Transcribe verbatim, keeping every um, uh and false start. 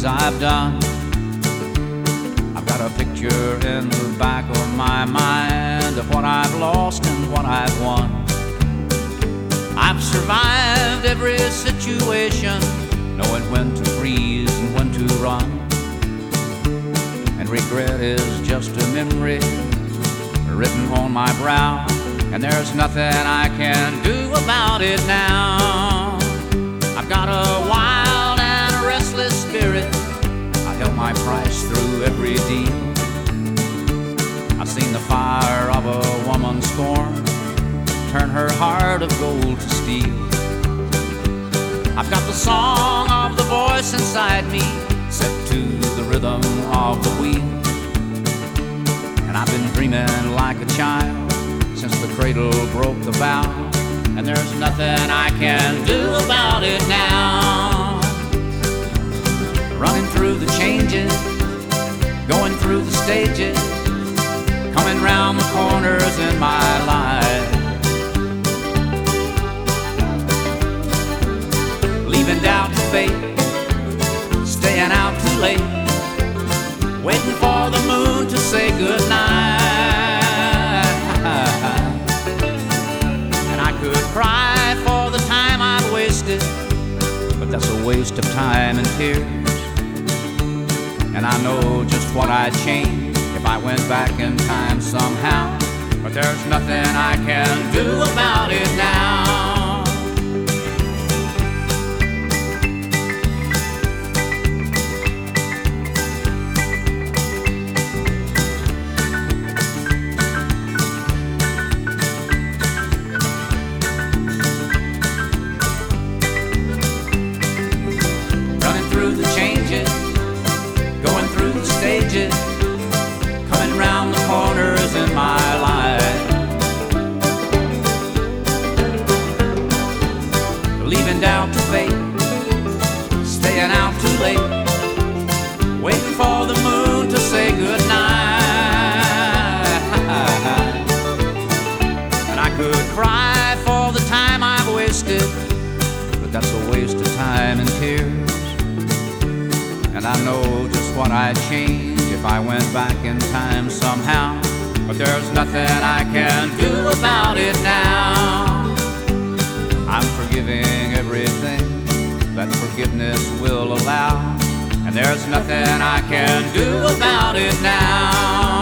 things I've done. I've got a picture in the back of my mind of what I've lost and what I've won. I've survived every situation, knowing when to freeze and when to run. And regret is just a memory written on my brow, and there's nothing I can do about it now. I've got a wild and a restless spirit. I held my price through every deal. I've seen the fire of a woman's scorn turn her heart of gold to steel. I've got the song of the voice inside me set to the rhythm of the wheel. And I've been dreaming like a child since the cradle broke the bow, and there's nothing I can do about it now. Running through the changes, going through the stages, coming round the corners in my life. Leaving doubt to fate, staying out too late, waiting for the moon to say goodnight. And I could cry for the time I've wasted, but that's a waste of time and tears. And I know just what I'd change if I went back in time somehow, but there's nothing I can do about it now. Through the changes, going through the stages, coming round the corners in my life. Leaving doubt to fate, staying out too late, waiting for the moon to say goodnight. And I could cry for the time I've wasted, but that's a waste of time and tears. And I know just what I'd change if I went back in time somehow, but there's nothing I can do about it now. I'm forgiving everything that forgiveness will allow, and there's nothing I can do about it now.